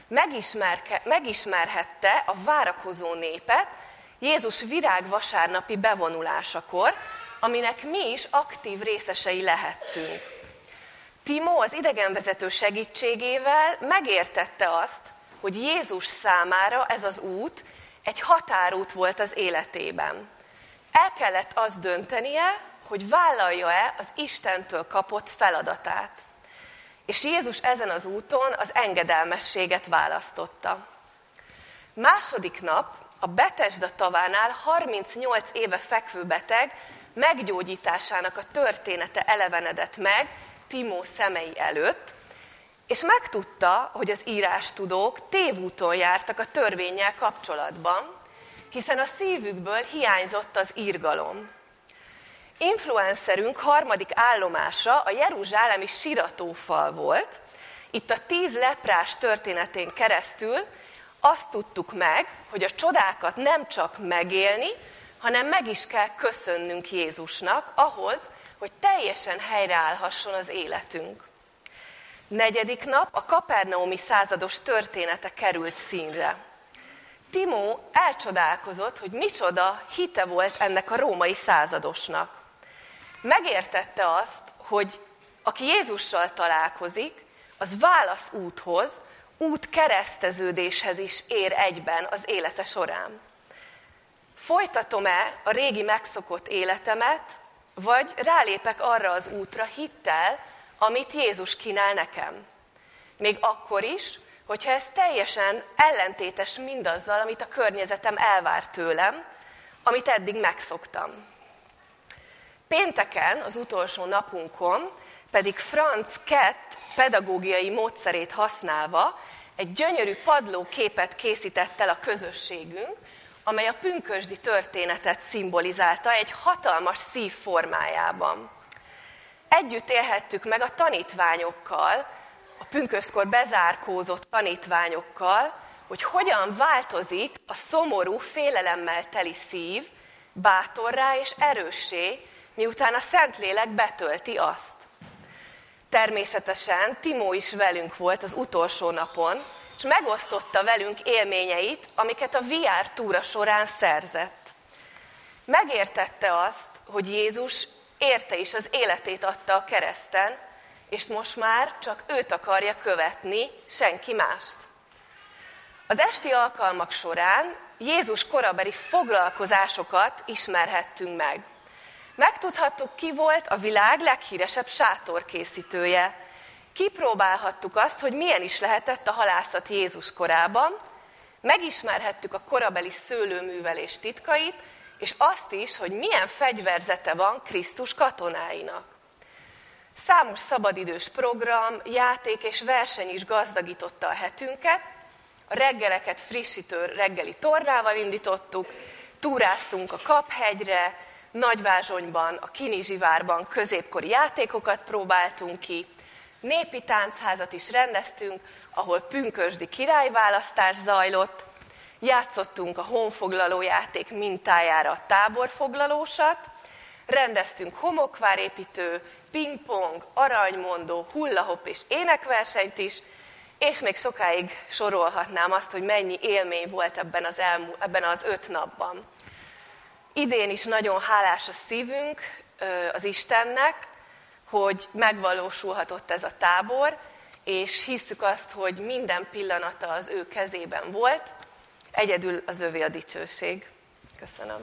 megismerhette a várakozó népet Jézus virágvasárnapi bevonulásakor, aminek mi is aktív részesei lehettünk. Timó az idegenvezető segítségével megértette azt, hogy Jézus számára ez az út egy határút volt az életében. El kellett azt döntenie, hogy vállalja-e az Istentől kapott feladatát. És Jézus ezen az úton az engedelmességet választotta. Második nap a Betesda tavánál harmincnyolc éve fekvő beteg meggyógyításának a története elevenedett meg Timó szemei előtt, és megtudta, hogy az írástudók tévúton jártak a törvénnyel kapcsolatban, hiszen a szívükből hiányzott az irgalom. Influencerünk harmadik állomása a jeruzsálemi siratófal volt. Itt a tíz leprás történetén keresztül azt tudtuk meg, hogy a csodákat nem csak megélni, hanem meg is kell köszönnünk Jézusnak ahhoz, hogy teljesen helyreállhasson az életünk. Negyedik nap a kapernaumi százados története került színre. Timó elcsodálkozott, hogy micsoda hite volt ennek a római századosnak. Megértette azt, hogy aki Jézussal találkozik, az válasz úthoz, út kereszteződéshez is ér egyben az élete során. Folytatom-e a régi megszokott életemet, vagy rálépek arra az útra hittel, amit Jézus kínál nekem? Még akkor is, hogyha ez teljesen ellentétes mindazzal, amit a környezetem elvár tőlem, amit eddig megszoktam. Pénteken, az utolsó napunkon pedig Franz Kett pedagógiai módszerét használva egy gyönyörű padlóképet készített el a közösségünk, amely a pünkösdi történetet szimbolizálta egy hatalmas szív formájában. Együtt élhettük meg a tanítványokkal, a pünkösdkor bezárkózott tanítványokkal, hogy hogyan változik a szomorú, félelemmel teli szív bátorrá és erőssé, miután a Szentlélek betölti azt. Természetesen Timó is velünk volt az utolsó napon, és megosztotta velünk élményeit, amiket a vé er túra során szerzett. Megértette azt, hogy Jézus érte is az életét adta a kereszten, és most már csak őt akarja követni, senki mást. Az esti alkalmak során Jézus korabeli foglalkozásokat ismerhettünk meg. Megtudhattuk, ki volt a világ leghíresebb sátorkészítője. Kipróbálhattuk azt, hogy milyen is lehetett a halászat Jézus korában, megismerhettük a korabeli szőlőművelés titkait, és azt is, hogy milyen fegyverzete van Krisztus katonáinak. Számos szabadidős program, játék és verseny is gazdagította a hetünket, a reggeleket frissítő reggeli tornával indítottuk, túráztunk a Kaphegyre, Nagyvázsonyban, a Kinizsivárban középkori játékokat próbáltunk ki, népi táncházat is rendeztünk, ahol pünkösdi királyválasztás zajlott, játszottunk a honfoglaló játék mintájára a táborfoglalósat, rendeztünk homokvárépítő, pingpong, aranymondó, hullahop és énekversenyt is, És még sokáig sorolhatnám azt, hogy mennyi élmény volt ebben az, elmú, ebben az öt napban. Idén is nagyon hálás a szívünk az Istennek, hogy megvalósulhatott ez a tábor, és hisszük azt, hogy minden pillanata az ő kezében volt, egyedül az övé a dicsőség. Köszönöm.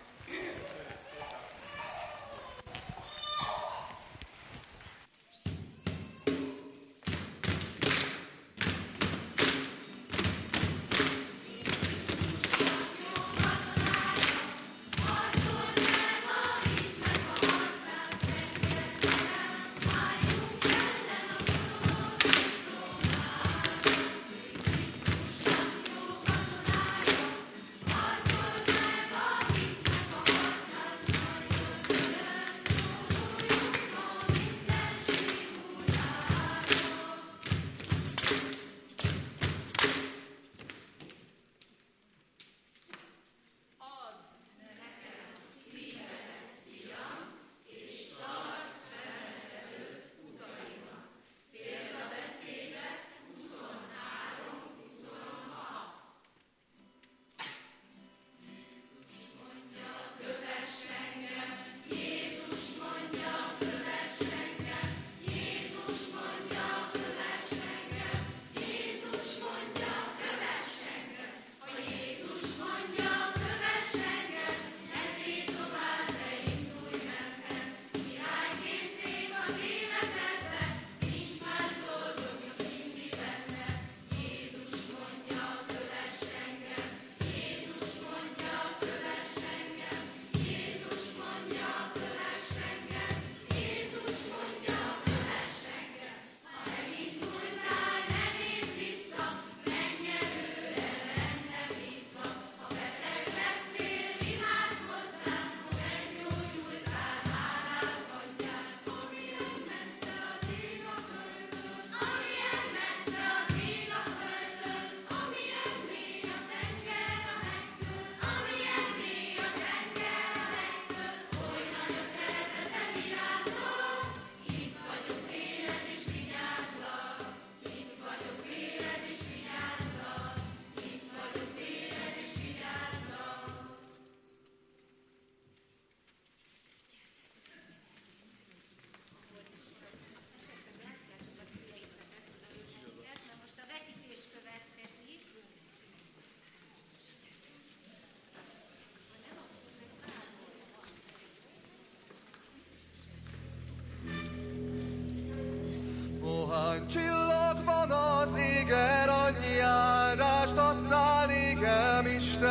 Hány csillag van az égen, annyi áldást adtál nékem,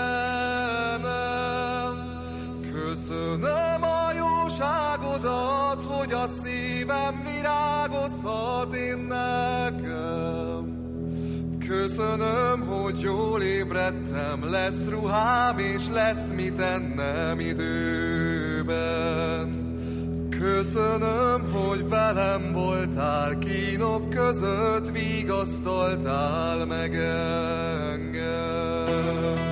Istenem. Köszönöm a jóságodat, hogy a szívem virágozhat én nekem. Köszönöm, hogy jól ébredtem, lesz ruhám és lesz mit ennem időben. Köszönöm, hogy velem voltál, kínok között vigasztaltál meg engem.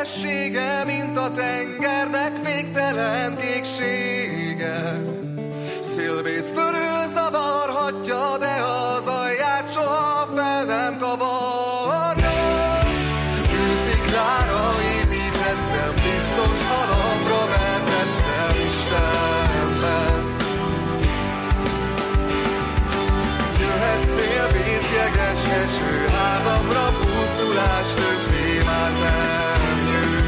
szélessége, mint a tengernek végtelen kéksége. Szélvész fölül zavarhatja, de az alját soha fel nem kavarja. Kősziklára építettem, biztos alapra vetettem Istenben. Jöhet szélvész, jeges eső, házamra pusztulás többé már nem jön.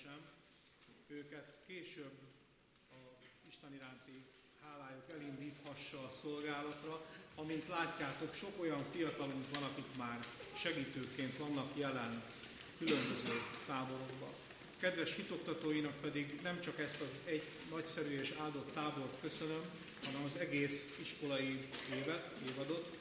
köszönhessem őket, később a Isten iránti hálájuk elindíthassa a szolgálatra. Amint látjátok, sok olyan fiatalunk van, akik már segítőként vannak jelen különböző táborokban. Kedves hitoktatóinak pedig nem csak ezt az egy nagyszerű és áldott tábort köszönöm, hanem az egész iskolai évet, évadot.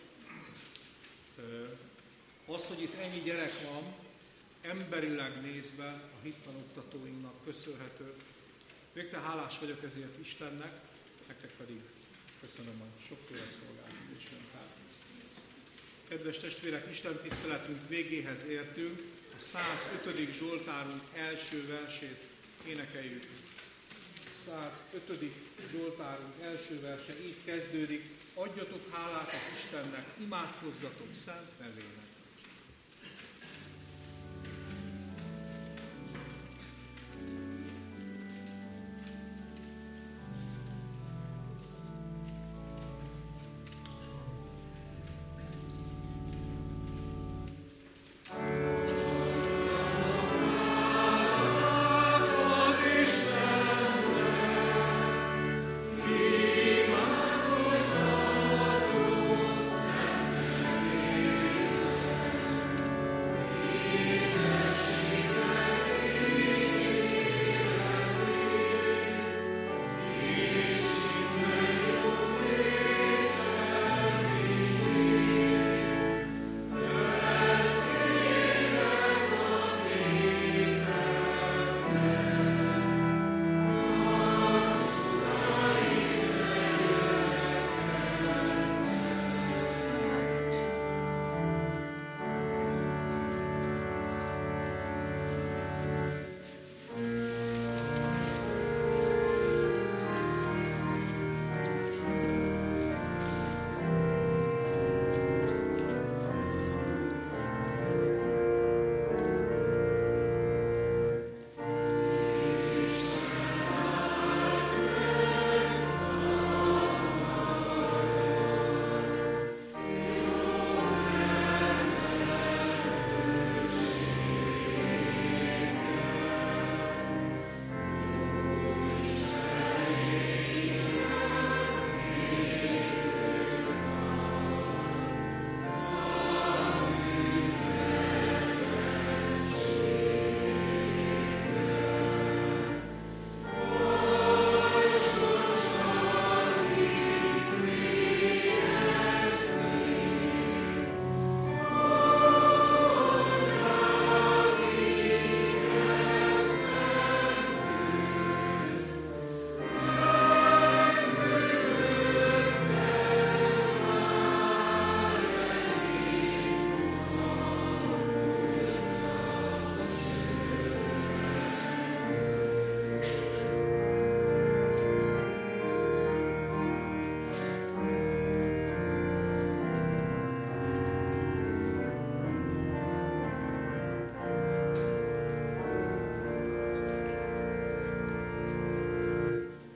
Az, hogy itt ennyi gyerek van, emberileg nézve a hittanoktatóinknak köszönhető. Végtelen hálás vagyok ezért Istennek, nektek pedig köszönöm a sokféle szolgálatot és munkát. Kedves testvérek, Isten tiszteletünk végéhez értünk, a százötödik Zsoltárunk első versét énekeljük. A százötödik Zsoltárunk első verse így kezdődik: adjatok hálát az Istennek, imádkozzatok szent nevének.